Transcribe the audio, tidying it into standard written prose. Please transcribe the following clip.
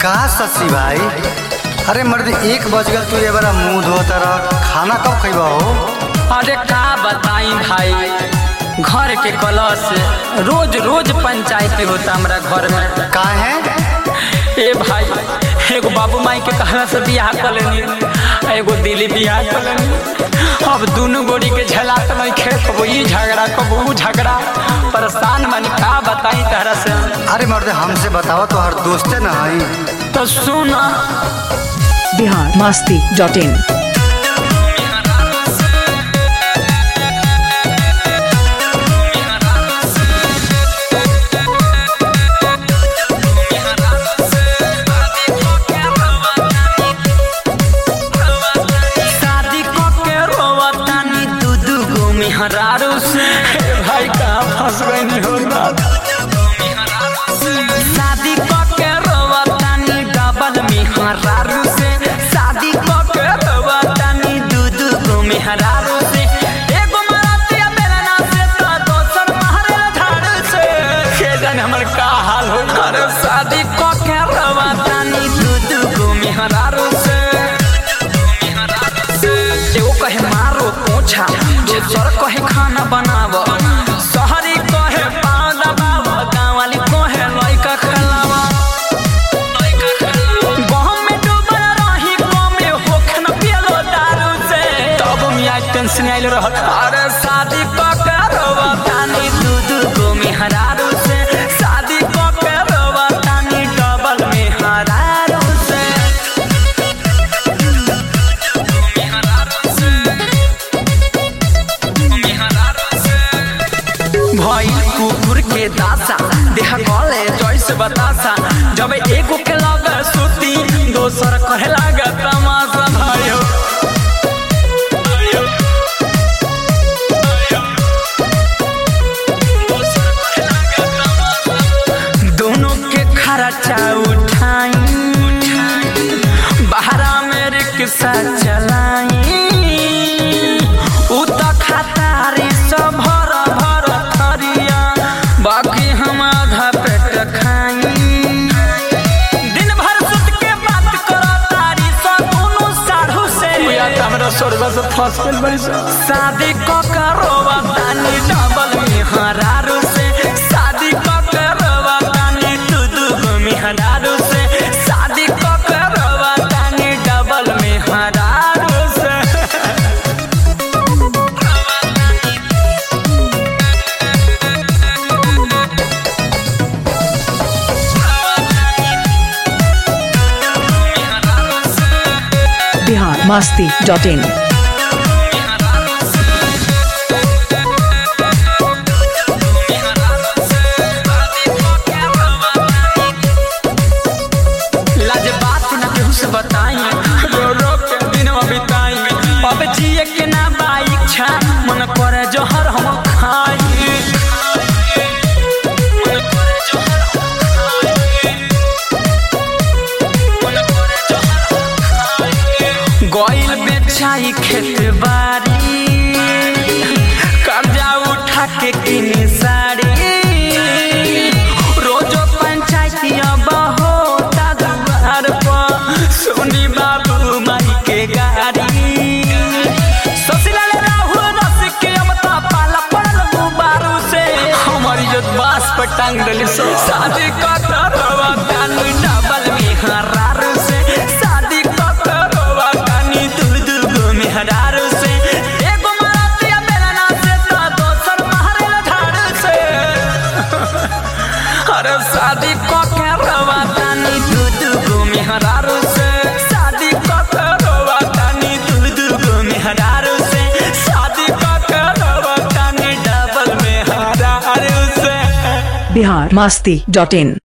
का शशि भाई? अरे मर्द 1 बज गल, तू ये बड़ा मुंह धोता रह। खाना कब खइबा हो? अरे का बताई भाई, घर के कलश रोज रोज पंचायत होता हमरा घर में। का है? ए भाई, एगो बाबू माई के कहला से बियाह कर लेनी, एगो दिली बियाह कर लेनी। अब दोनों गोड़ी के झेलात नहीं खे, कबो ई झगड़ा कबो ऊ झगड़ा, परेशान मानी। का बताई तहरा से? अरे मर्द हमसे बताओ, तो हर दोस्ते न है तो सुना biharmasti.in। हरारू से भाई कहाँ फंस गई हो बात। शादी के रोवतानी डबल में हरारू से, शादी के रोवतानी दू गो में हरारू से। एगो मरातिया बेलना से तो दोसर मारे झाड़ू से। के जाने हमर का हाल हो। अरे शादी के रोवतानी दू गो में हरारू से। एगो कहे मारो पोछा, दोसर कहे खाना बनाव, शहरी कहे पाँव दबाव, गाँव वाली कहे लइका खिलावा। गहम में डूबल रही कमे होखे न पियलो दारू से। तब मियाँ टेंशन आइल रहत। अरे शादी के रोवतानी दू गो में हरारू से, शादी के रोवतानी डबल में हरारू से। भाई कुकुर के दासा देह गले जैसे बतासा, जब एगो के लगे सुती दोसर कहे लागे तमाशा। भाइयों दोनों के खर्चा उठाई, बाहरा में रिक्शा चलाई, उ तो खतारी सब भर खरिया, बाकी हम आधा पेट खाई। दिन भर सुत के बात करो तारी सब दोनों साढ़ू से। हमरा स्वर्ग से फंस गइल बड़ी। शादी के रोवतानी डबल में हरारू से, शादी के रोवतानी दू गो में हरारू से, शादी के रोवतानी डबल में हरारू से। biharmasti.in। लाजबात न केहू से बताई, रो रो के दिन बिताई। अब जिए के ना बा इच्छा, मन करे जहर हम खाई। गइल बेचाई खेत बारी, कर्जा उठा के किनी साड़ी, रोजो पंचायतिया होता दुआर पर, सोनी बाबू माई के गाड़ी। ससुराल राहुल रस के अब तो पाला पड़ल गुबारू से, हमारी जो बास पर टांग डली सो। शादी का रोवतानी डबल में हरारू से, शादी का रोवतानी दू गो में हरारू से। एगो मरातिया बेलना से तो दोसर मारे झाड़ू से। अरे शादी के रोवतानी दू गो में हरारू से, शादी के रोवतानी दू गो में हरारू से, शादी के रोवतानी डबल में हरारू से। biharmasti.in।